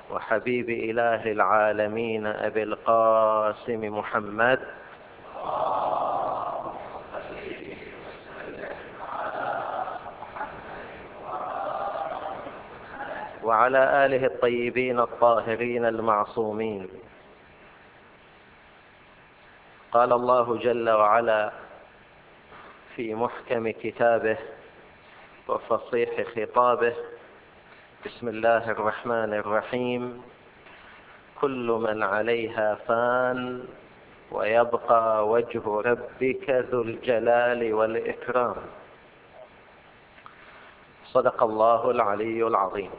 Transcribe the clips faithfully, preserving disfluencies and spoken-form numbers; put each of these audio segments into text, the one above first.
وحبيب إله العالمين أبي القاسم محمد وعلى آله الطيبين الطاهرين المعصومين. قال الله جل وعلا في محكم كتابه وفصيح خطابه: بسم الله الرحمن الرحيم: كل من عليها فان ويبقى وجه ربك ذو الجلال والإكرام. صدق الله العلي العظيم.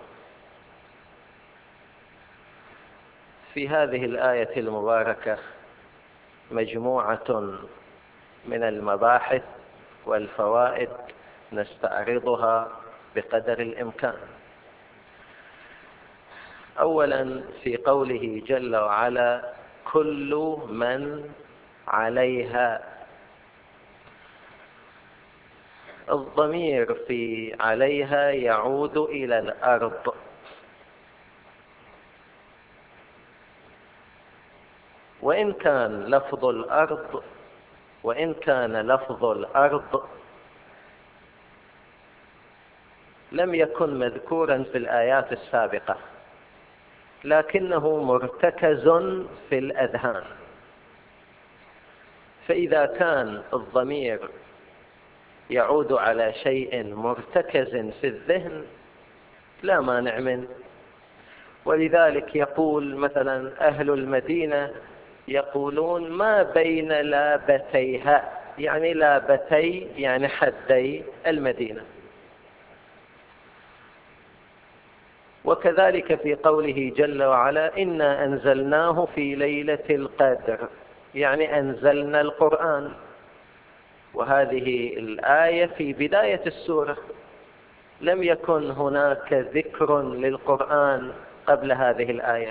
في هذه الآية المباركة مجموعة من المباحث والفوائد نستعرضها بقدر الإمكان. أولا، في قوله جل وعلا: كل من عليها، الضمير في عليها يعود إلى الأرض، وإن كان لفظ الأرض وإن كان لفظ الأرض لم يكن مذكورا في الآيات السابقة، لكنه مرتكز في الأذهان. فإذا كان الضمير يعود على شيء مرتكز في الذهن لا مانع منه. ولذلك يقول مثلا أهل المدينة يقولون: ما بين لابتيها، يعني لابتي يعني حدي المدينة. وكذلك في قوله جل وعلا: إنا أنزلناه في ليلة القدر، يعني أنزلنا القرآن. وهذه الآية في بداية السورة، لم يكن هناك ذكر للقرآن قبل هذه الآية.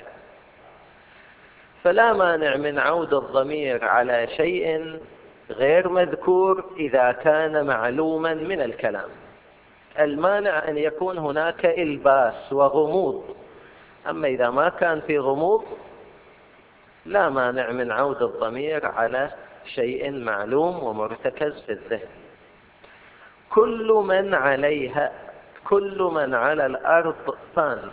فلا مانع من عود الضمير على شيء غير مذكور إذا كان معلوما من الكلام. المانع أن يكون هناك إلباس وغموض، أما إذا ما كان في غموض لا مانع من عود الضمير على شيء معلوم ومرتكز في الذهن. كل من عليها، كل من على الأرض فان.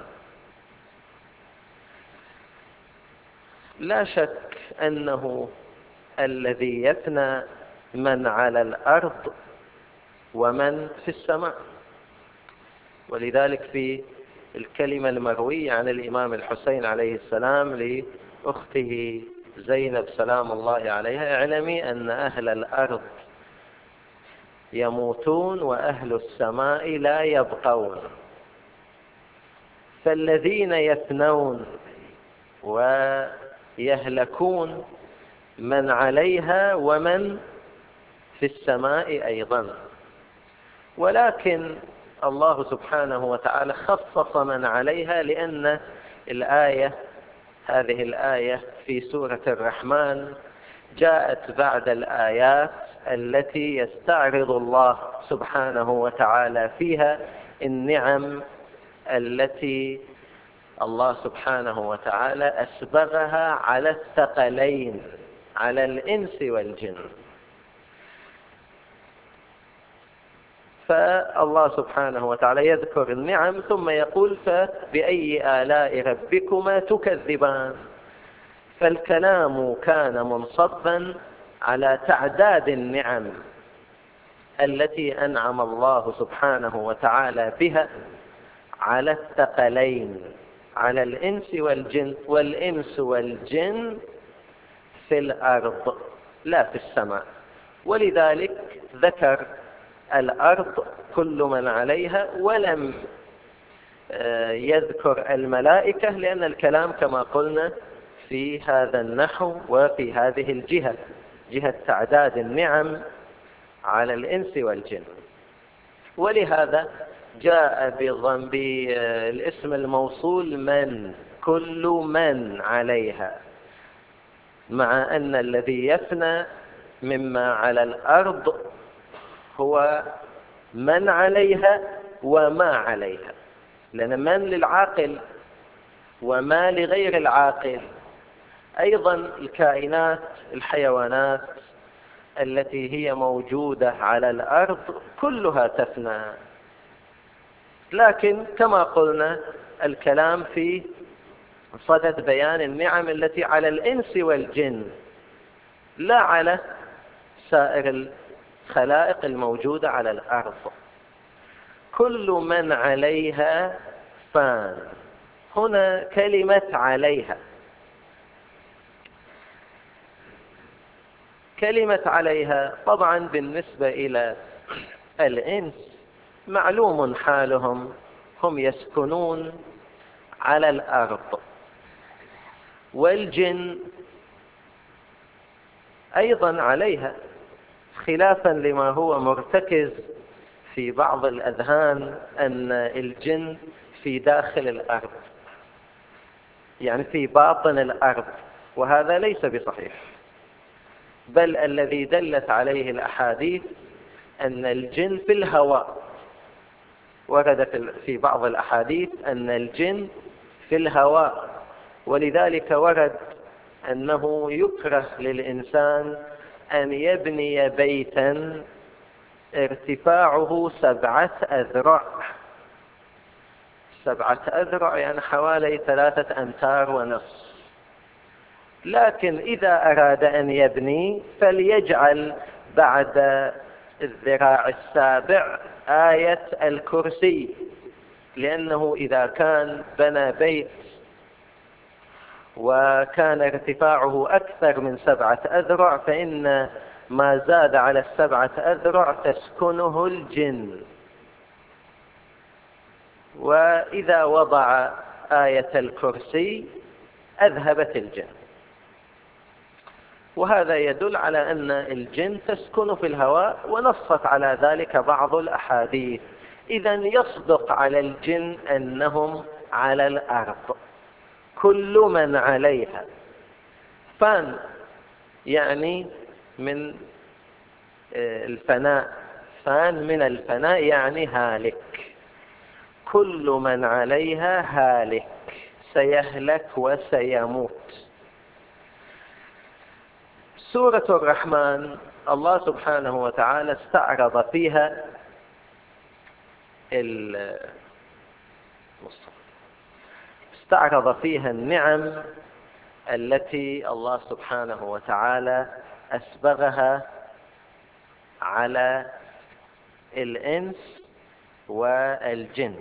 لا شك أنه الذي يفنى من على الأرض ومن في السماء. ولذلك في الكلمة المروية عن الإمام الحسين عليه السلام لأخته زينب سلام الله عليها: اعلمي أن أهل الأرض يموتون وأهل السماء لا يبقون. فالذين يفنون ويهلكون من عليها ومن في السماء أيضا. ولكن الله سبحانه وتعالى خصص من عليها، لأن الآية هذه الآية في سورة الرحمن جاءت بعد الآيات التي يستعرض الله سبحانه وتعالى فيها النعم التي الله سبحانه وتعالى أسبغها على الثقلين، على الإنس والجن. فالله سبحانه وتعالى يذكر النعم ثم يقول: فبأي آلاء ربكما تكذبان. فالكلام كان منصبا على تعداد النعم التي أنعم الله سبحانه وتعالى بها على الثقلين، على الإنس والجن. والإنس والجن في الأرض لا في السماء. ولذلك ذكر الأرض كل من عليها ولم يذكر الملائكة، لأن الكلام كما قلنا في هذا النحو وفي هذه الجهة، جهة تعداد النعم على الإنس والجن. ولهذا جاء بضم بالاسم الموصول من، كل من عليها، مع أن الذي يفنى مما على الأرض هو من عليها وما عليها، لأن من للعاقل وما لغير العاقل. أيضا الكائنات الحيوانات التي هي موجودة على الأرض كلها تفنى، لكن كما قلنا الكلام في صدد بيان النعم التي على الإنس والجن لا على سائر الخلائق الموجودة على الأرض. كل من عليها فان. هنا كلمة عليها، كلمة عليها طبعا بالنسبة إلى الإنس معلوم حالهم، هم يسكنون على الأرض، والجن أيضا عليها، خلافا لما هو مرتكز في بعض الأذهان أن الجن في داخل الأرض، يعني في باطن الأرض، وهذا ليس بصحيح. بل الذي دلت عليه الأحاديث أن الجن في الهواء، وردت في بعض الأحاديث أن الجن في الهواء، ولذلك ورد أنه يكره للإنسان أن يبني بيتا ارتفاعه سبعة أذرع. سبعة أذرع يعني حوالي ثلاثة أمتار ونصف. لكن إذا أراد أن يبني فليجعل بعد الذراع السابع آية الكرسي، لأنه إذا كان بنى بيت وكان ارتفاعه أكثر من سبعة أذرع فإن ما زاد على السبعة أذرع تسكنه الجن. وإذا وضع آية الكرسي أذهبت الجن، وهذا يدل على أن الجن تسكن في الهواء، ونصت على ذلك بعض الأحاديث. إذن يصدق على الجن أنهم على الأرض. كل من عليها فان، يعني من الفناء، فان من الفناء يعني هالك. كل من عليها هالك، سيهلك وسيموت. سورة الرحمن الله سبحانه وتعالى استعرض فيها استعرض فيها النعم التي الله سبحانه وتعالى أسبغها على الإنس والجن.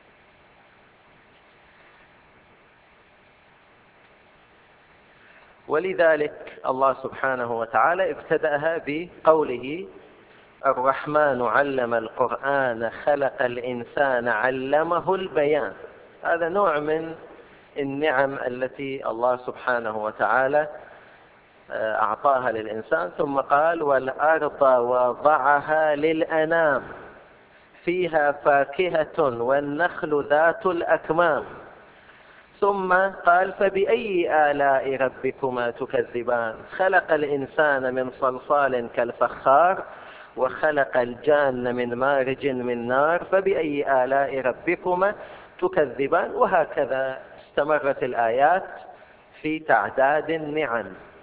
ولذلك الله سبحانه وتعالى ابتدأها بقوله الرحمن علم القرآن خلق الإنسان علمه البيان. هذا نوع من النعم التي الله سبحانه وتعالى أعطاها للإنسان. ثم قال والأرض وضعها للأنام فيها فاكهة والنخل ذات الأكمام. ثم قال فبأي آلاء ربكما تكذبان خلق الإنسان من صلصال كالفخار وخلق الجان من مارج من نار فبأي آلاء ربكما تكذبان. وهكذا استمرت الآيات في تعداد النعم.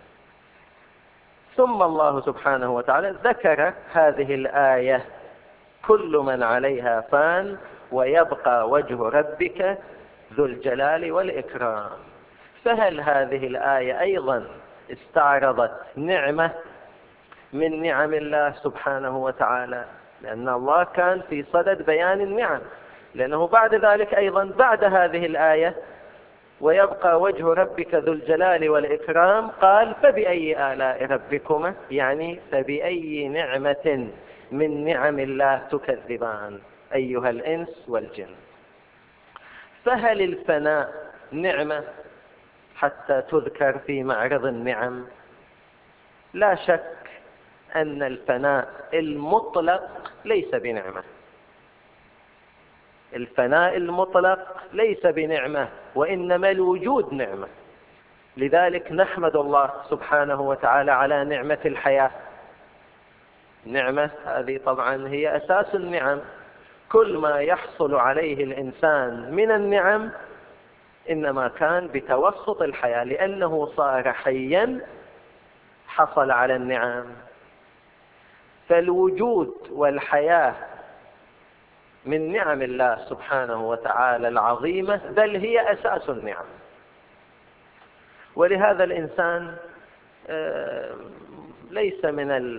ثم الله سبحانه وتعالى ذكر هذه الآية كل من عليها فان ويبقى وجه ربك ذو الجلال والإكرام. فهل هذه الآية أيضا استعرضت نعمة من نعم الله سبحانه وتعالى؟ لأن الله كان في صدد بيان النعم، لأنه بعد ذلك أيضا بعد هذه الآية ويبقى وجه ربك ذو الجلال والإكرام قال فبأي آلاء ربكما، يعني فبأي نعمة من نعم الله تكذبان أيها الإنس والجن. فهل الفناء نعمة حتى تذكر في معرض النعم؟ لا شك أن الفناء المطلق ليس بنعمة. الفناء المطلق ليس بنعمة، وإنما الوجود نعمة. لذلك نحمد الله سبحانه وتعالى على نعمة الحياة. نعمة هذه طبعا هي أساس النعم. كل ما يحصل عليه الإنسان من النعم إنما كان بتوسط الحياة، لأنه صار حيا حصل على النعم. فالوجود والحياة من نعم الله سبحانه وتعالى العظيمة، بل هي أساس النعم. ولهذا الإنسان ليس من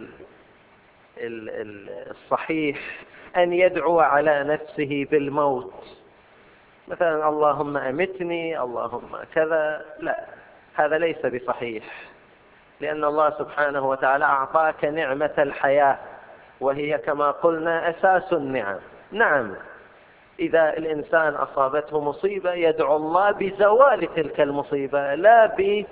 الصحيح أن يدعو على نفسه بالموت، مثلا اللهم أمتني، اللهم كذا، لا، هذا ليس بصحيح، لأن الله سبحانه وتعالى أعطاك نعمة الحياة، وهي كما قلنا أساس النعم. نعم، إذا الإنسان أصابته مصيبة يدعو الله بزوال تلك المصيبة، لا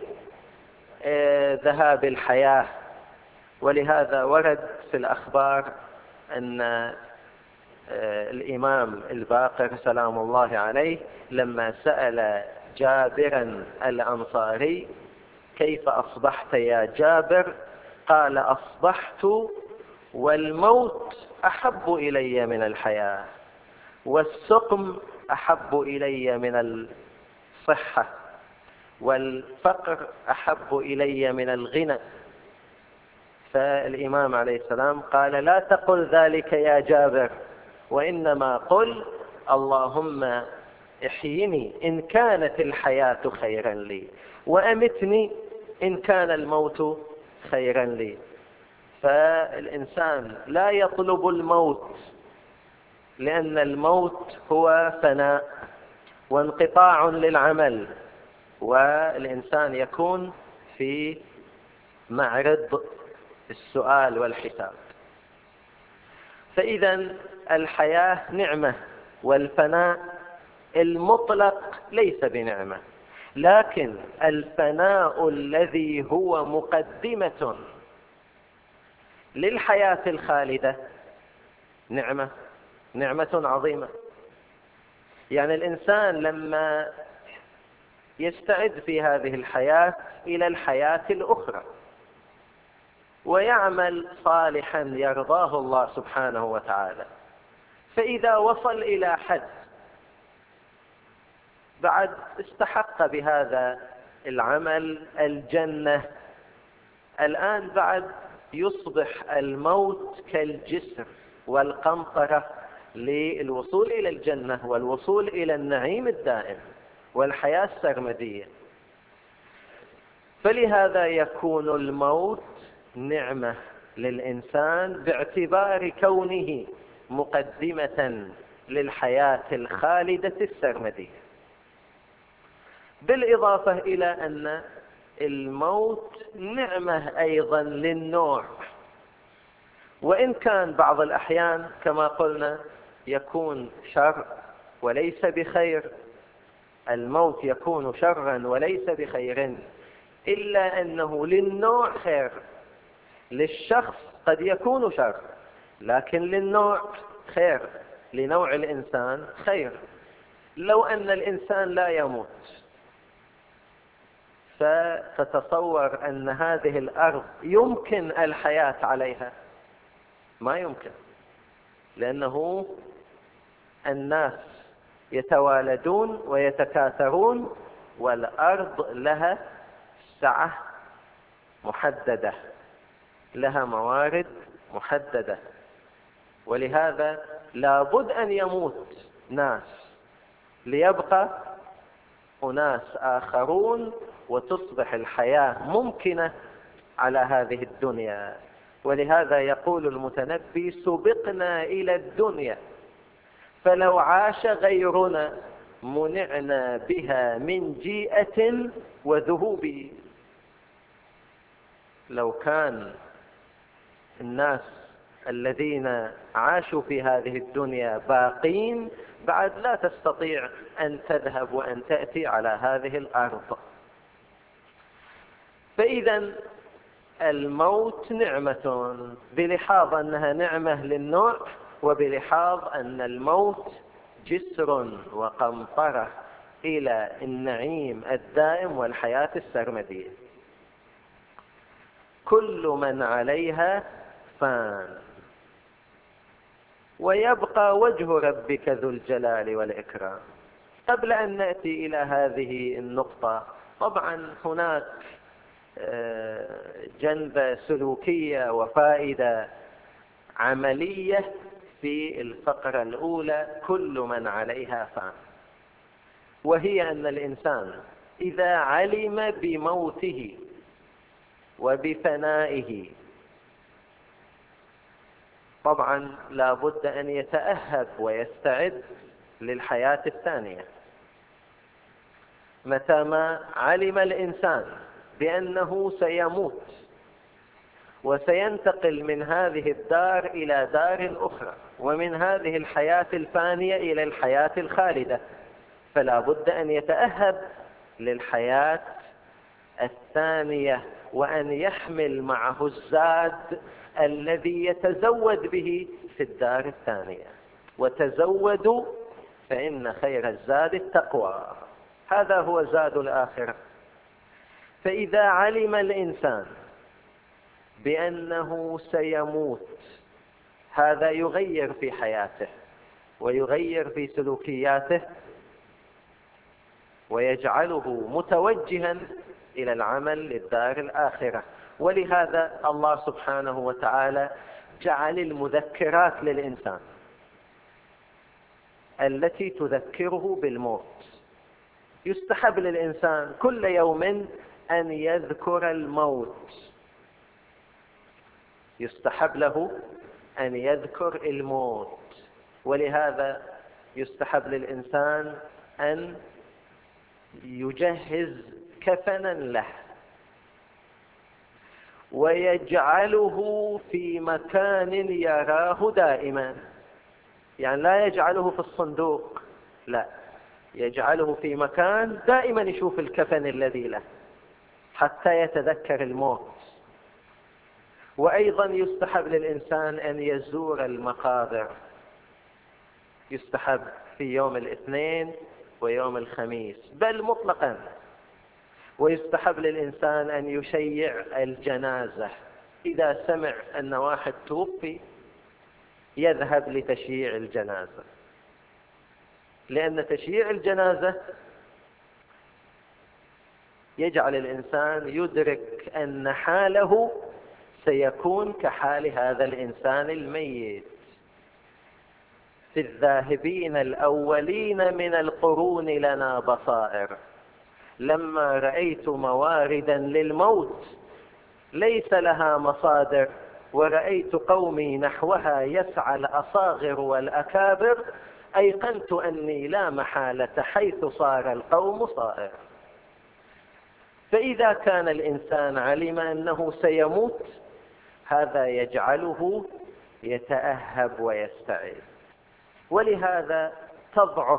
بذهاب الحياة. ولهذا ورد في الأخبار أن الإمام الباقر سلام الله عليه لما سأل جابرا الأنصاري: كيف أصبحت يا جابر؟ قال: أصبحت والموت أحب إلي من الحياة، والسقم أحب إلي من الصحة، والفقر أحب إلي من الغنى. فالإمام عليه السلام قال: لا تقل ذلك يا جابر، وإنما قل: اللهم احيني إن كانت الحياة خيرا لي، وأمتني إن كان الموت خيرا لي. فالإنسان لا يطلب الموت، لأن الموت هو فناء وانقطاع للعمل، والإنسان يكون في معرض السؤال والحساب. فإذا الحياة نعمة، والفناء المطلق ليس بنعمة، لكن الفناء الذي هو مقدمة للحياة الخالدة نعمة، نعمة عظيمة. يعني الإنسان لما يستعد في هذه الحياة إلى الحياة الأخرى ويعمل صالحا يرضاه الله سبحانه وتعالى، فإذا وصل إلى حد بعد استحق بهذا العمل الجنة، الآن بعد يصبح الموت كالجسر والقنطرة للوصول إلى الجنة والوصول إلى النعيم الدائم والحياة السرمدية. فلهذا يكون الموت نعمة للإنسان باعتبار كونه مقدمة للحياة الخالدة السرمدية، بالإضافة إلى أن الموت نعمة أيضا للنوع، وإن كان بعض الأحيان كما قلنا يكون شر وليس بخير، الموت يكون شرا وليس بخير، إلا أنه للنوع خير. للشخص قد يكون شر، لكن للنوع خير، لنوع الإنسان خير. لو أن الإنسان لا يموت، فتتصور أن هذه الأرض يمكن الحياة عليها؟ ما يمكن، لأنه الناس يتوالدون ويتكاثرون، والأرض لها سعة محددة، لها موارد محددة، ولهذا لابد أن يموت ناس ليبقى أناس آخرون وتصبح الحياة ممكنة على هذه الدنيا. ولهذا يقول المتنبي: سبقنا إلى الدنيا فلو عاش غيرنا منعنا بها من جيئة وذهوب. لو كان الناس الذين عاشوا في هذه الدنيا باقين، بعد لا تستطيع أن تذهب وأن تأتي على هذه الأرض. فإذا الموت نعمة، بلحاظ أنها نعمة للنوع، وبلحاظ أن الموت جسر وقنطرة إلى النعيم الدائم والحياة السرمدية. كل من عليها فان، ويبقى وجه ربك ذو الجلال والإكرام. قبل أن نأتي إلى هذه النقطة، طبعا هناك جنبة سلوكية وفائدة عملية في الفقرة الأولى كل من عليها فان، وهي أن الإنسان إذا علم بموته وبفنائه طبعا لا بد أن يتأهب ويستعد للحياة الثانية. متى ما علم الإنسان بأنه سيموت وسينتقل من هذه الدار إلى دار أخرى، ومن هذه الحياة الفانية إلى الحياة الخالدة، فلا بد أن يتأهب للحياة الثانية، وأن يحمل معه الزاد الذي يتزود به في الدار الثانية. وتزودوا فإن خير الزاد التقوى، هذا هو زاد الآخرة. فإذا علم الإنسان بأنه سيموت، هذا يغير في حياته ويغير في سلوكياته ويجعله متوجها إلى العمل للدار الآخرة. ولهذا الله سبحانه وتعالى جعل المذكرات للإنسان التي تذكره بالموت. يستحب للإنسان كل يوم أن يذكر الموت، يستحب له أن يذكر الموت. ولهذا يستحب للإنسان أن يجهز كفنا له ويجعله في مكان يراه دائما، يعني لا يجعله في الصندوق، لا، يجعله في مكان دائما يشوف الكفن الذي له حتى يتذكر الموت. وأيضا يستحب للإنسان أن يزور المقابر، يستحب في يوم الاثنين ويوم الخميس بل مطلقا. ويستحب للإنسان أن يشيع الجنازة، إذا سمع أن واحد توفي يذهب لتشييع الجنازة، لأن تشييع الجنازة يجعل الإنسان يدرك أن حاله سيكون كحال هذا الإنسان الميت. في الذاهبين الأولين من القرون لنا بصائر، لما رأيت مواردا للموت ليس لها مصادر، ورأيت قومي نحوها يسعى الأصاغر والأكابر، أيقنت أني لا محالة حيث صار القوم صائر. فإذا كان الإنسان علم أنه سيموت، هذا يجعله يتأهب ويستعد. ولهذا تضعف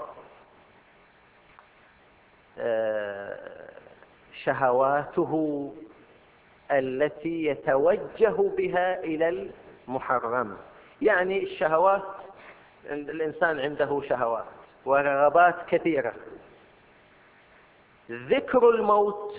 شهواته التي يتوجه بها إلى المحرم. يعني الشهوات، الإنسان عنده شهوات ورغبات كثيرة، ذكر الموت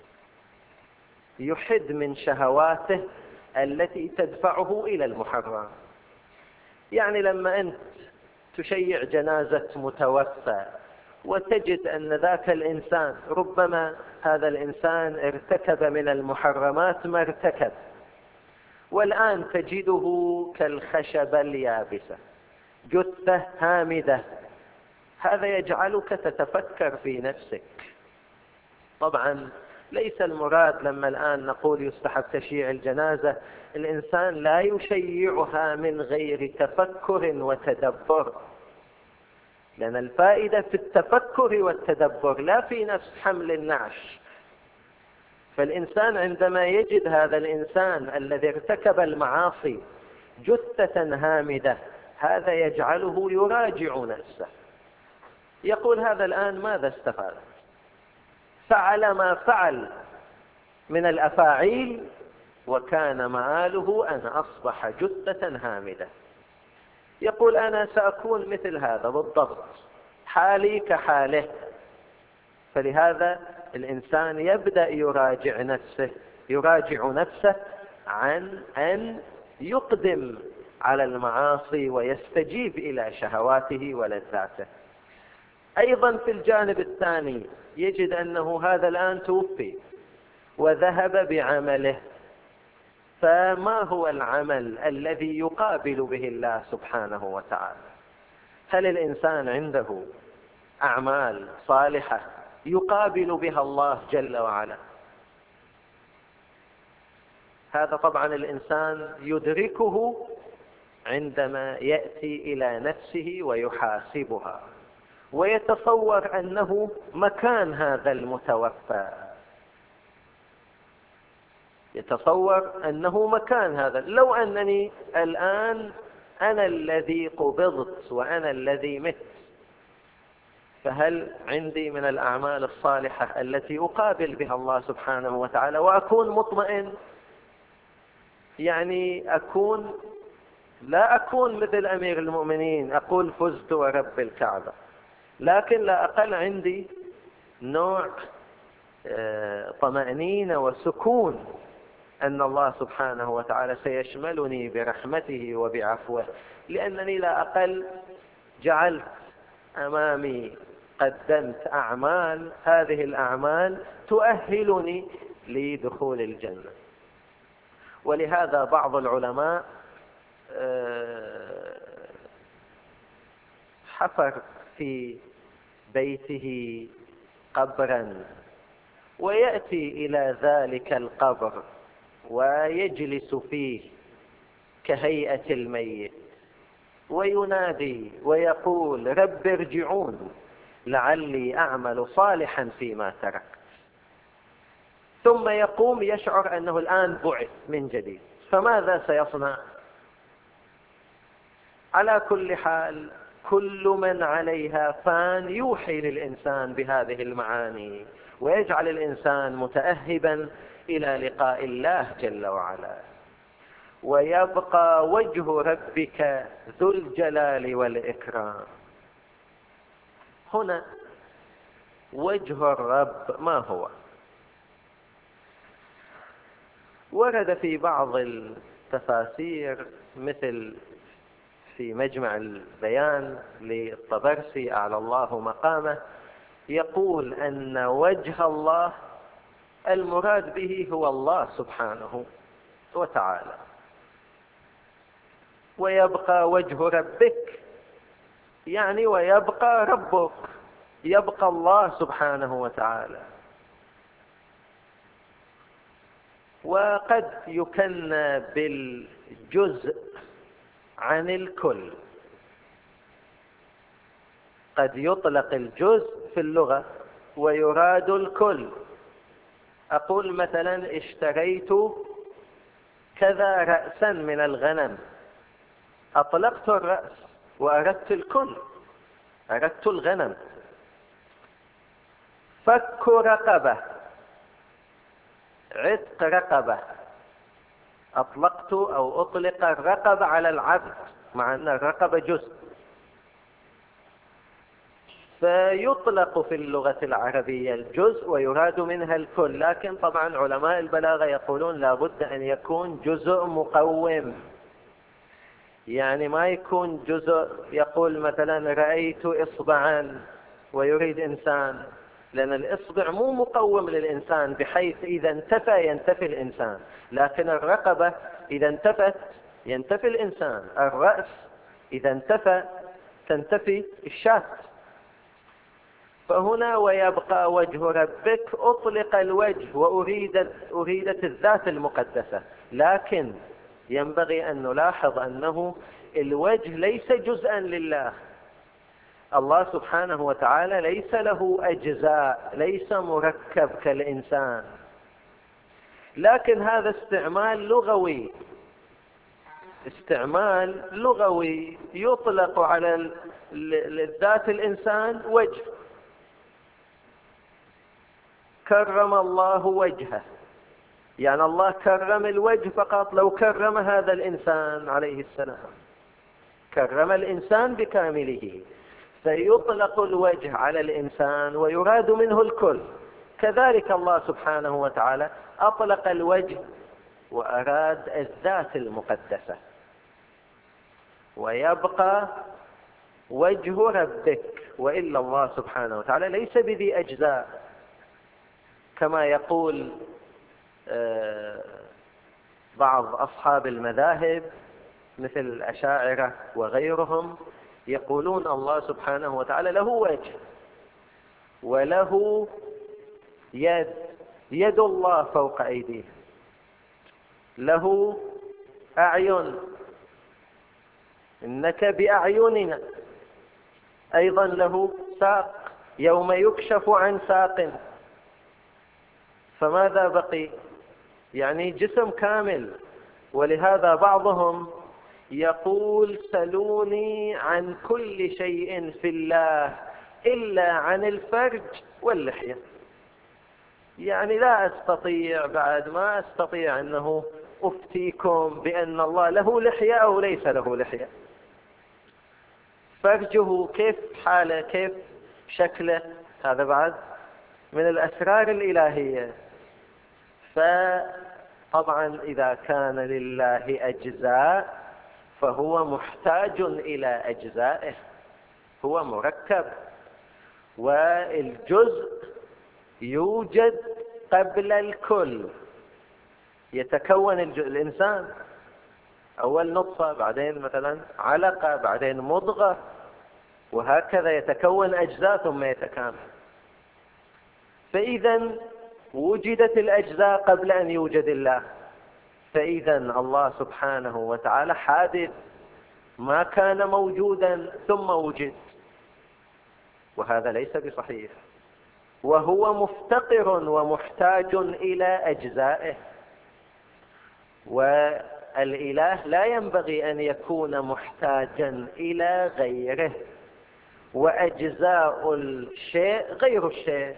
يحد من شهواته التي تدفعه إلى المحرم. يعني لما أنت تشيع جنازة متوفى وتجد أن ذاك الإنسان ربما هذا الإنسان ارتكب من المحرمات ما ارتكب، والآن تجده كالخشبة اليابسة، جثة هامدة، هذا يجعلك تتفكر في نفسك. طبعا ليس المراد لما الآن نقول يستحب تشييع الجنازة الإنسان لا يشيعها من غير تفكر وتدبر، لأن الفائدة في التفكر والتدبر لا في نفس حمل النعش. فالإنسان عندما يجد هذا الإنسان الذي ارتكب المعاصي جثة هامدة، هذا يجعله يراجع نفسه، يقول هذا الآن ماذا استفاد؟ فعل ما فعل من الأفاعيل وكان مآله أن أصبح جثة هامدة. يقول أنا سأكون مثل هذا بالضبط، حالي كحاله. فلهذا الإنسان يبدأ يراجع نفسه يراجع نفسه عن أن يقدم على المعاصي ويستجيب إلى شهواته ولذاته. أيضا في الجانب الثاني يجد أنه هذا الآن توفي وذهب بعمله، فما هو العمل الذي يقابل به الله سبحانه وتعالى؟ هل الإنسان عنده أعمال صالحة يقابل بها الله جل وعلا؟ هذا طبعا الإنسان يدركه عندما يأتي إلى نفسه ويحاسبها ويتصور أنه مكان هذا المتوفى، يتصور أنه مكان هذا. لو أنني الآن أنا الذي قبضت وأنا الذي مت، فهل عندي من الأعمال الصالحة التي أقابل بها الله سبحانه وتعالى وأكون مطمئن؟ يعني أكون لا أكون مثل أمير المؤمنين أقول فزت ورب الكعبة، لكن لا أقل عندي نوع طمأنينة وسكون أن الله سبحانه وتعالى سيشملني برحمته وبعفوه، لأنني لا أقل جعلت أمامي، قدمت أعمال، هذه الأعمال تؤهلني لدخول الجنة. ولهذا بعض العلماء حفر في بيته قبرا ويأتي إلى ذلك القبر ويجلس فيه كهيئة الميت وينادي ويقول رب ارجعون لعلي أعمل صالحا فيما تركت، ثم يقوم يشعر أنه الآن بعث من جديد، فماذا سيصنع؟ على كل حال كل من عليها فان يوحي للإنسان بهذه المعاني ويجعل الإنسان متأهبا إلى لقاء الله جل وعلا. ويبقى وجه ربك ذو الجلال والإكرام. هنا وجه الرب ما هو؟ ورد في بعض التفاسير مثل في مجمع البيان للطبرسي أعلى الله مقامه، يقول أن وجه الله المراد به هو الله سبحانه وتعالى. ويبقى وجه ربك يعني ويبقى ربك، يبقى الله سبحانه وتعالى. وقد يكنى بالجزء عن الكل، قد يطلق الجزء في اللغة ويراد الكل. أقول مثلا اشتريت كذا رأسا من الغنم، أطلقت الرأس وأردت الكل، أردت الغنم. فك رقبة، عتق رقبة، أطلقت أو أطلق الرقبة على العبد مع أن الرقبة جزء. فيطلق في اللغة العربية الجزء ويراد منها الكل، لكن طبعا علماء البلاغة يقولون لا بد أن يكون جزء مقوم، يعني ما يكون جزء يقول مثلا رأيت إصبعا ويريد إنسان، لأن الإصبع مو مقوم للإنسان بحيث إذا انتفى ينتفي الإنسان، لكن الرقبة إذا انتفت ينتفي الإنسان، الرأس إذا انتفى تنتفي الشاة. فهنا ويبقى وجه ربك أطلق الوجه وأريدت أريدت الذات المقدسة، لكن ينبغي أن نلاحظ أنه الوجه ليس جزءا لله. الله سبحانه وتعالى ليس له أجزاء، ليس مركب كالإنسان، لكن هذا استعمال لغوي، استعمال لغوي يطلق على الذات الإنسان وجه. كرم الله وجهه، يعني الله كرم الوجه فقط. لو كرم هذا الإنسان عليه السلام، كرم الإنسان بكامله، فيطلق الوجه على الإنسان ويراد منه الكل. كذلك الله سبحانه وتعالى أطلق الوجه وأراد الذات المقدسة. ويبقى وجه ربك، وإلا الله سبحانه وتعالى ليس بذي أجزاء كما يقول بعض أصحاب المذاهب مثل الأشاعرة وغيرهم، يقولون الله سبحانه وتعالى له وجه وله يد، يد الله فوق أيديه، له أعين، إنك بأعيننا، أيضا له ساق يوم يكشف عن ساق، فماذا بقي؟ يعني جسم كامل. ولهذا بعضهم يقول سلوني عن كل شيء في الله إلا عن الفرج واللحية، يعني لا أستطيع، بعد ما أستطيع أنه أفتيكم بأن الله له لحية أو ليس له لحية. فرجه كيف حاله، كيف شكله، هذا بعد من الأسرار الإلهية. فطبعا إذا كان لله أجزاء فهو محتاج إلى أجزائه، هو مركب، والجزء يوجد قبل الكل. يتكون الإنسان أول نطفة، بعدين مثلا علقة، بعدين مضغة، وهكذا يتكون أجزاء ثم يتكامل. فإذا وجدت الأجزاء قبل أن يوجد الله، فإذا الله سبحانه وتعالى حادث، ما كان موجودا ثم وجد، وهذا ليس بصحيح. وهو مفتقر ومحتاج إلى أجزائه، والإله لا ينبغي أن يكون محتاجا إلى غيره، وأجزاء الشيء غير الشيء.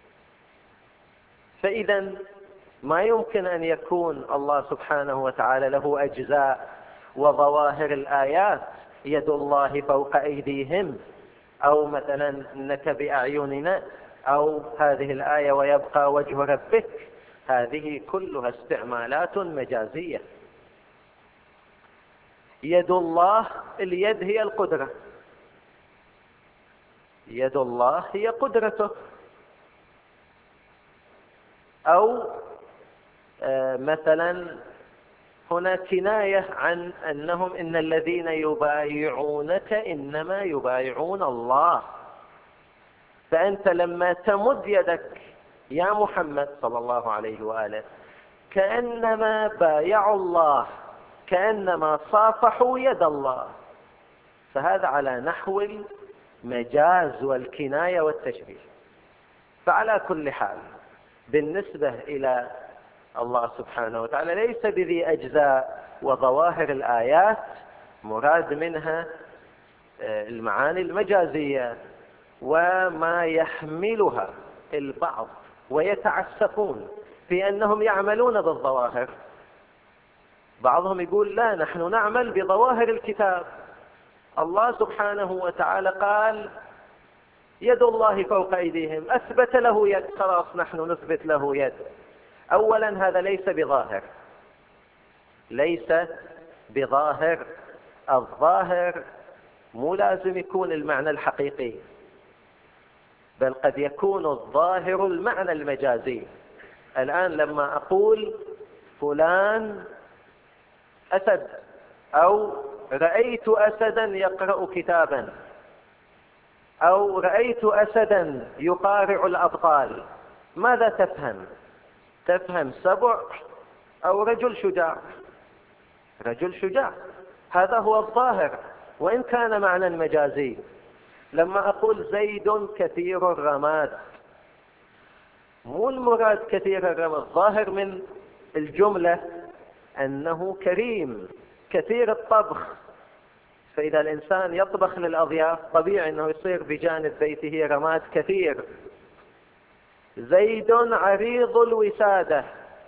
فإذا ما يمكن أن يكون الله سبحانه وتعالى له أجزاء. وظواهر الآيات يد الله فوق أيديهم، أو مثلا إنك بأعيننا، أو هذه الآية ويبقى وجه ربك، هذه كلها استعمالات مجازية. يد الله، اليد هي القدرة، يد الله هي قدرته. أو مثلا هنا كناية عن أنهم إن الذين يبايعونك إنما يبايعون الله. فأنت لما تمد يدك يا محمد صلى الله عليه وآله كأنما بايعوا الله، كأنما صافحوا يد الله. فهذا على نحو المجاز والكناية والتشبيه. فعلى كل حال بالنسبة إلى الله سبحانه وتعالى ليس بذي أجزاء، وظواهر الآيات مراد منها المعاني المجازية وما يحملها البعض، ويتعسفون في أنهم يعملون بالظواهر. بعضهم يقول لا، نحن نعمل بظواهر الكتاب. الله سبحانه وتعالى قال يد الله فوق أيديهم، أثبت له يد، خلاص نحن نثبت له يد. أولا هذا ليس بظاهر، ليس بظاهر. الظاهر مو لازم يكون المعنى الحقيقي، بل قد يكون الظاهر المعنى المجازي. الآن لما أقول فلان أسد، أو رأيت أسدا يقرأ كتابا، أو رأيت أسدا يقارع الأبطال، ماذا تفهم؟ تفهم سبع أو رجل شجاع؟ رجل شجاع، هذا هو الظاهر وإن كان معنى مجازي. لما أقول زيد كثير الرماد، مو المراد كثير الرماد، الظاهر من الجملة أنه كريم كثير الطبخ. فإذا الإنسان يطبخ للأضياف طبيعي أنه يصير بجانب بيته رماد كثير. زيد عريض الوسادة،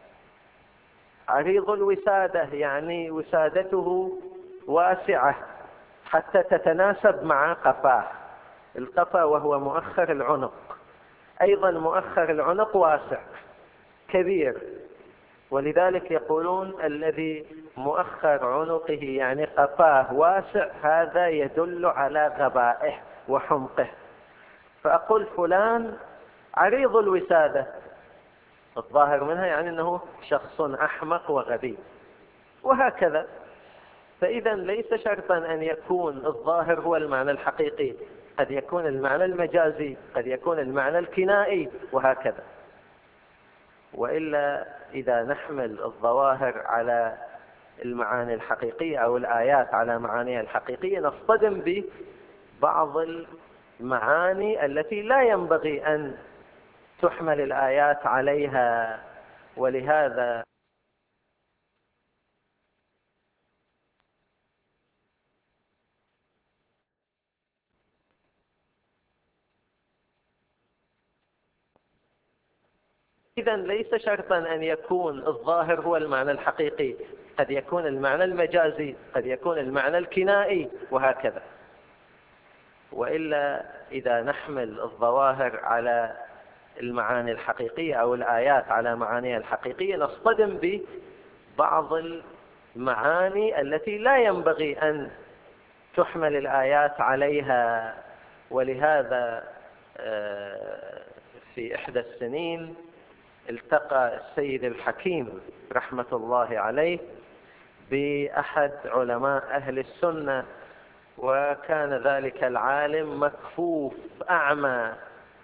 عريض الوسادة يعني وسادته واسعة حتى تتناسب مع قفاه. القفا وهو مؤخر العنق، أيضا مؤخر العنق واسع كبير، ولذلك يقولون الذي مؤخر عنقه يعني قفاه واسع هذا يدل على غبائه وحمقه. فأقول فلان عريض الوسادة، الظاهر منها يعني أنه شخص أحمق وغبي، وهكذا. فإذا ليس شرطا أن يكون الظاهر هو المعنى الحقيقي، قد يكون المعنى المجازي، قد يكون المعنى الكنائي، وهكذا. وإلا إذا نحمل الظواهر على المعاني الحقيقية أو الآيات على معانيها الحقيقية نصطدم ببعض المعاني التي لا ينبغي أن تحمل الآيات عليها. ولهذا إذا ليس شرطا أن يكون الظاهر هو المعنى الحقيقي، قد يكون المعنى المجازي، قد يكون المعنى الكنائي، وهكذا. وإلا إذا نحمل الظواهر على المعاني الحقيقية أو الآيات على معانيها الحقيقية نصطدم ببعض المعاني التي لا ينبغي أن تحمل الآيات عليها. ولهذا في إحدى السنين التقى السيد الحكيم رحمة الله عليه بأحد علماء أهل السنة، وكان ذلك العالم مكفوف أعمى.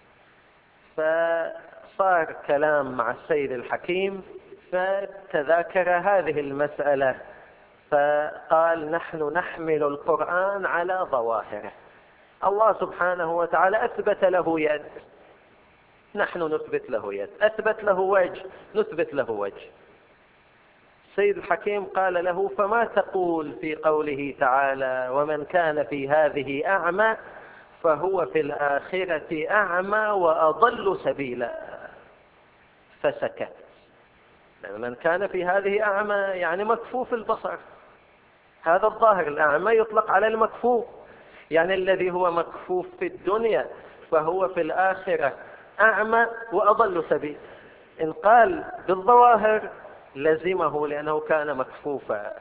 فصار كلام مع السيد الحكيم فتذاكر هذه المسألة، فقال: نحن نحمل القرآن على ظواهره، الله سبحانه وتعالى أثبت له يد، نحن نثبت له يد، أثبت له وجه، نثبت له وجه. السيد الحكيم قال له: فما تقول في قوله تعالى: ومن كان في هذه أعمى فهو في الآخرة أعمى وأضل سبيلا؟ فسكت. من كان في هذه أعمى يعني مكفوف البصر، هذا الظاهر. الأعمى يطلق على المكفوف، يعني الذي هو مكفوف في الدنيا فهو في الآخرة أعمى وأضل سبيل. إن قال بالظواهر لزمه لأنه كان مكفوفا.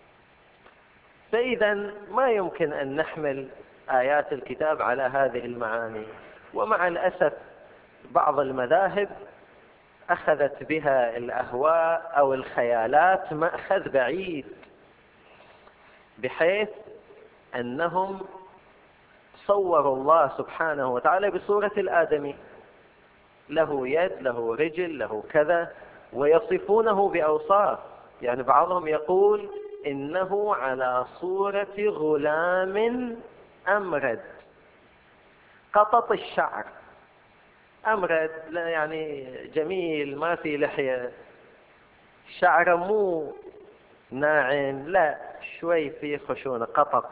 فإذا ما يمكن أن نحمل آيات الكتاب على هذه المعاني. ومع الأسف بعض المذاهب أخذت بها الأهواء أو الخيالات مأخذ بعيد، بحيث أنهم صوروا الله سبحانه وتعالى بصورة الآدمي، له يد، له رجل، له كذا، ويصفونه بأوصاف. يعني بعضهم يقول إنه على صورة غلام أمرد قطط الشعر، أمرد يعني جميل، ما في لحية، شعر مو ناعم، لا شوي في خشونة، قطط.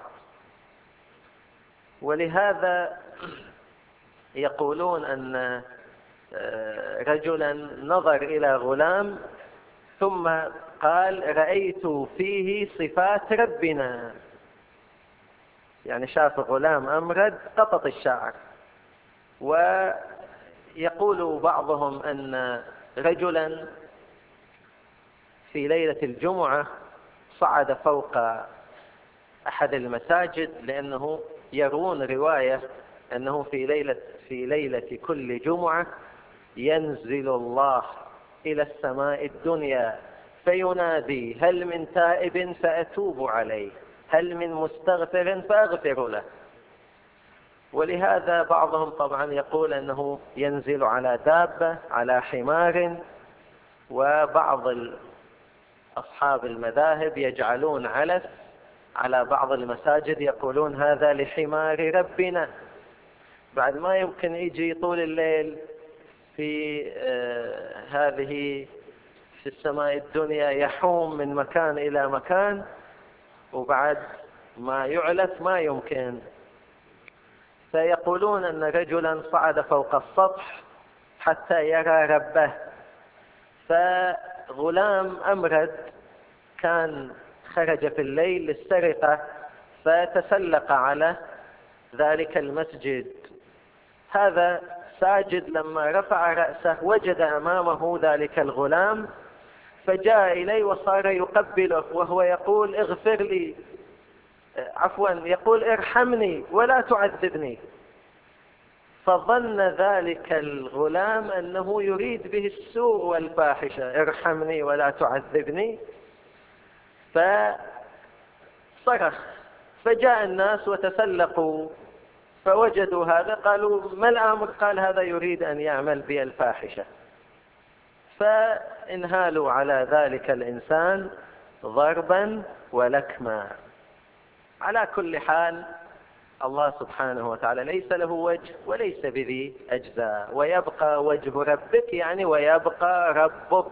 ولهذا يقولون أن رجلا نظر إلى غلام ثم قال: رأيت فيه صفات ربنا، يعني شاف غلام أمرد قطط الشعر. ويقول بعضهم أن رجلا في ليلة الجمعة صعد فوق أحد المساجد، لأنه يرون رواية أنه في ليلة في ليلة كل جمعة ينزل الله إلى السماء الدنيا فينادي: هل من تائب فأتوب عليه، هل من مستغفر فأغفر له. ولهذا بعضهم طبعا يقول أنه ينزل على دابة، على حمار. وبعض أصحاب المذاهب يجعلون علف على بعض المساجد، يقولون هذا لحمار ربنا. بعد ما يمكن يجي طول الليل في آه هذه في السماء الدنيا يحوم من مكان إلى مكان، وبعد ما يعلف ما يمكن. فيقولون أن رجلا صعد فوق السطح حتى يرى ربه، فغلام أمرد كان خرج في الليل للسرقة فتسلق على ذلك المسجد. هذا ساجد لما رفع رأسه وجد أمامه ذلك الغلام، فجاء إليه وصار يقبله وهو يقول اغفر لي، عفوا يقول ارحمني ولا تعذبني. فظن ذلك الغلام أنه يريد به السوء والفاحشة، ارحمني ولا تعذبني، فصرخ. فجاء الناس وتسلقوا فوجدوا هذا، قالوا ما الأمر؟ قال هذا يريد أن يعمل بي الفاحشة. فانهالوا على ذلك الإنسان ضربا ولكما. على كل حال الله سبحانه وتعالى ليس له وجه وليس بذي أجزاء، ويبقى وجه ربك يعني ويبقى ربك.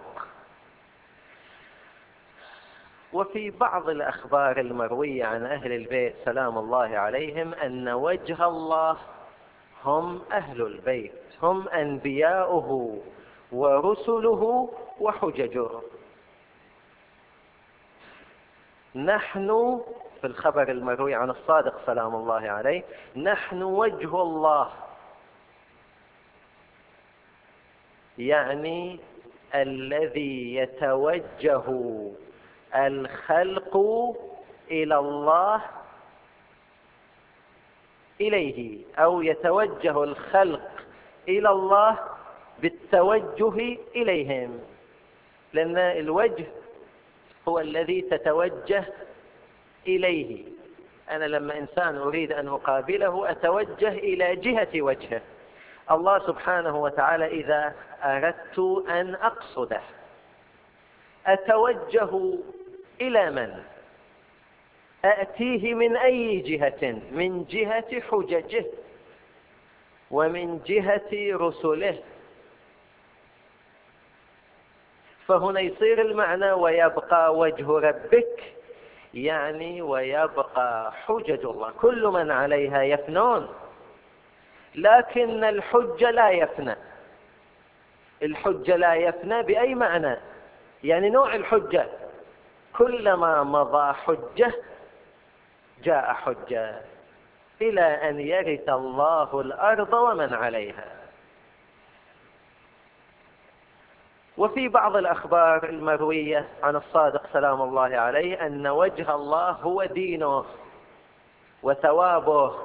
وفي بعض الأخبار المروية عن أهل البيت سلام الله عليهم أن وجه الله هم أهل البيت، هم أنبياؤه ورسله وحججه. نحن في الخبر المروي عن الصادق سلام الله عليه نحن وجه الله، يعني الذي يتوجه الخلق إلى الله إليه، أو يتوجه الخلق إلى الله بالتوجه إليهم، لأن الوجه هو الذي تتوجه إليه. أنا لما إنسان أريد أن أقابله أتوجه إلى جهة وجهه. الله سبحانه وتعالى إذا أردت أن أقصده أتوجه إلى من؟ أأتيه من أي جهة؟ من جهة حججه ومن جهة رسله. فهنا يصير المعنى ويبقى وجه ربك، يعني ويبقى حجج الله. كل من عليها يفنون، لكن الحجة لا يفنى. الحجة لا يفنى بأي معنى؟ يعني نوع الحجة كلما مضى حجة جاء حجة إلى أن يرث الله الأرض ومن عليها. وفي بعض الأخبار المروية عن الصادق سلام الله عليه أن وجه الله هو دينه وثوابه.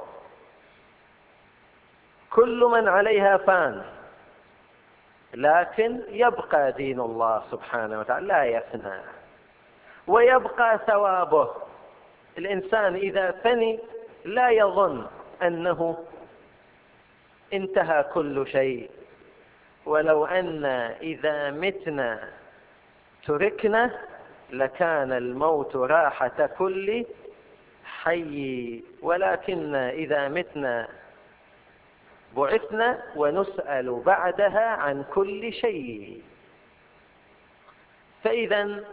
كل من عليها فان، لكن يبقى دين الله سبحانه وتعالى لا يفنى، ويبقى ثوابه. الإنسان إذا فني لا يظن أنه انتهى كل شيء، ولو أن إذا متنا تركنا لكان الموت راحة كل حي، ولكن إذا متنا بعثنا ونسأل بعدها عن كل شيء. فإذا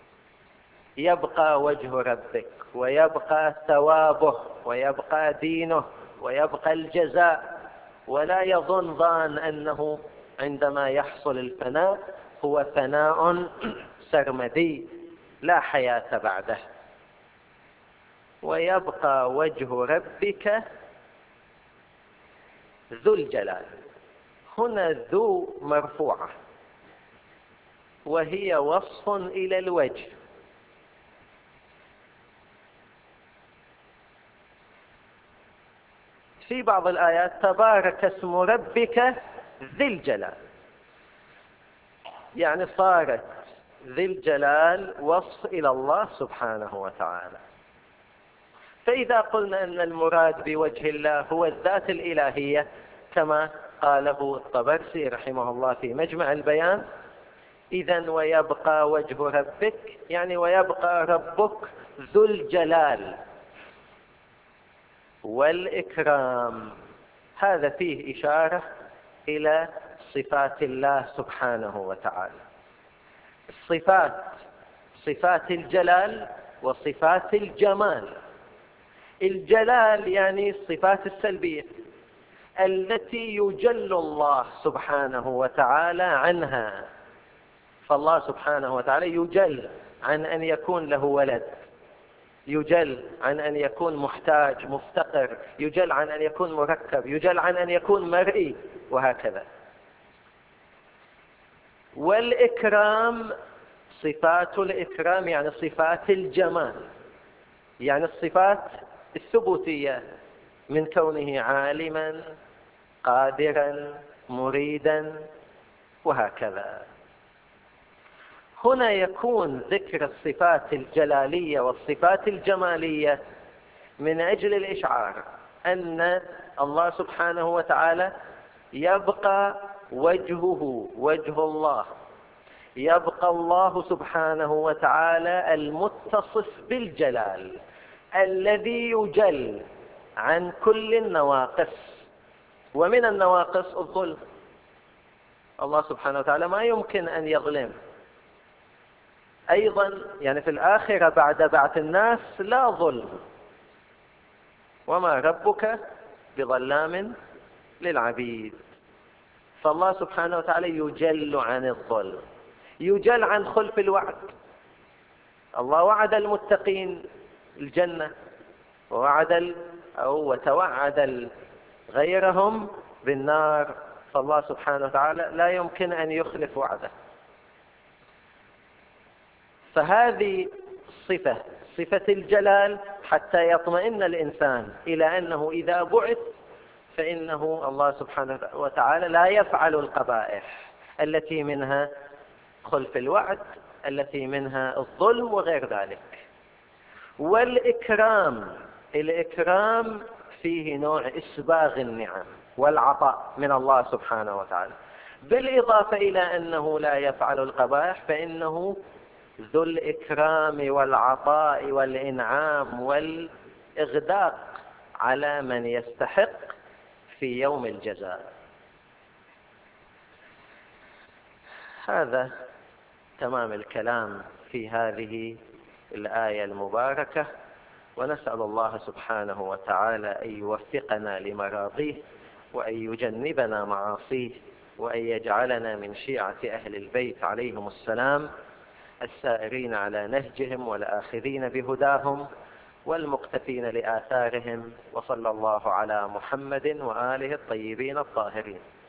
يبقى وجه ربك ويبقى ثوابه ويبقى دينه ويبقى الجزاء، ولا يظن ظان أنه عندما يحصل الفناء هو فناء سرمدي لا حياة بعده. ويبقى وجه ربك ذو الجلال. هنا ذو مرفوعة وهي وصف إلى الوجه. في بعض الآيات تبارك اسم ربك ذي الجلال، يعني صارت ذي الجلال وصف إلى الله سبحانه وتعالى. فإذا قلنا أن المراد بوجه الله هو الذات الإلهية كما قاله الطبرسي رحمه الله في مجمع البيان، إذن ويبقى وجه ربك يعني ويبقى ربك ذو الجلال والإكرام. هذا فيه إشارة إلى صفات الله سبحانه وتعالى. الصفات صفات الجلال وصفات الجمال. الجلال يعني الصفات السلبية التي يجل الله سبحانه وتعالى عنها. فالله سبحانه وتعالى يجل عن أن يكون له ولد، يجل عن أن يكون محتاج مفتقر، يجل عن أن يكون مركب، يجل عن أن يكون مرئي، وهكذا. والإكرام صفات الإكرام يعني صفات الجمال، يعني الصفات الثبوتية من كونه عالما قادرا مريدا وهكذا. هنا يكون ذكر الصفات الجلالية والصفات الجمالية من أجل الإشعار أن الله سبحانه وتعالى يبقى وجهه وجه الله، يبقى الله سبحانه وتعالى المتصف بالجلال الذي يجل عن كل النواقص، ومن النواقص الظلم. الله سبحانه وتعالى ما يمكن أن يظلم. أيضا يعني في الآخرة بعد بعث الناس لا ظلم، وما ربك بظلام للعبيد. فالله سبحانه وتعالى يجل عن الظلم، يجل عن خلف الوعد. الله وعد المتقين الجنة، ووعد أو وتوعد غيرهم بالنار، فالله سبحانه وتعالى لا يمكن أن يخلف وعده. فهذه صفة صفة الجلال حتى يطمئن الإنسان إلى أنه إذا بعث فإنه الله سبحانه وتعالى لا يفعل القبائح التي منها خلف الوعد، التي منها الظلم وغير ذلك. والإكرام، الإكرام فيه نوع إسباغ النعم والعطاء من الله سبحانه وتعالى، بالإضافة إلى أنه لا يفعل القبائح فإنه ذو الإكرام والعطاء والإنعام والإغداق على من يستحق في يوم الجزاء. هذا تمام الكلام في هذه الآية المباركة، ونسأل الله سبحانه وتعالى أن يوفقنا لمراضيه، وأن يجنبنا معاصيه، وأن يجعلنا من شيعة أهل البيت عليهم السلام السائرين على نهجهم والآخذين بهداهم والمقتفين لآثارهم. وصلى الله على محمد وآله الطيبين الطاهرين.